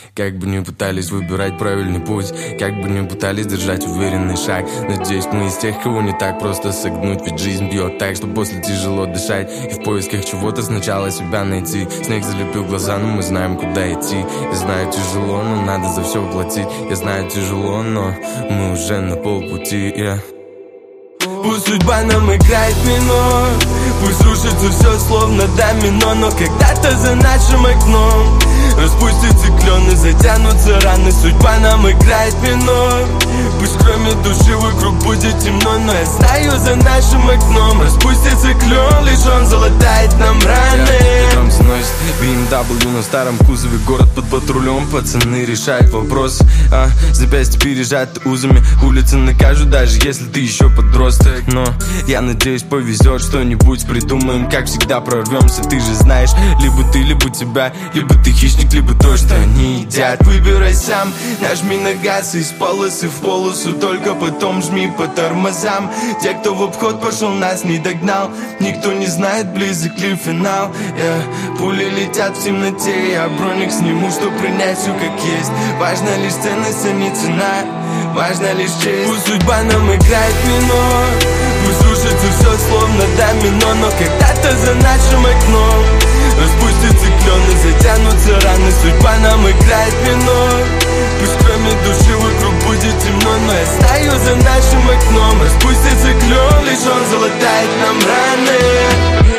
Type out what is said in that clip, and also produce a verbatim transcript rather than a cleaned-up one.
Как бы ни пытались выбирать правильный путь, как бы ни пытались держать уверенный шаг, надеюсь, мы из тех, кого не так просто согнуть. Ведь жизнь бьет так, что после тяжело дышать, и в поисках чего-то сначала себя найти. Снег залепил глаза, но мы знаем, куда идти. Я знаю, тяжело, но надо за все платить. Я знаю, тяжело, но мы уже на полпути, yeah. Пусть судьба нам играет минор, пусть рушится все словно домино, но когда-то за нашим окном распустятся клены, затянутся раны. Судьба нам играет минор, пусть кроме души вокруг будет темно, но я знаю, за нашим окном распустится клен, лишь он залатает нам раны. Ветром сносит би эм дабл ю на старом кузове, город под патрулем, пацаны решают вопрос, а запястья пережаты узами, улицы накажут, даже если ты еще подросток. Но я надеюсь, повезет, что-нибудь придумаем, как всегда прорвемся. Ты же знаешь, либо ты, либо тебя, либо ты хищник, либо то, что они едят. Выбирай сам, нажми на газ из полосы в полосу, только потом жми по тормозам. Те, кто в обход пошел, нас не догнал, никто не знает, близок ли финал, yeah. Пули летят в темноте, я броник сниму, чтоб принять все как есть. Важна лишь ценность, а не цена, важна лишь честь. Пусть судьба нам играет минор, пусть рушится все словно домино, но когда-то за нашим окном распустятся клены, затянутся раны. Судьба нам играет минор, пусть кроме души вокруг будет темно, но я знаю, за нашим окном распустится клен, лишь он залатает нам раны.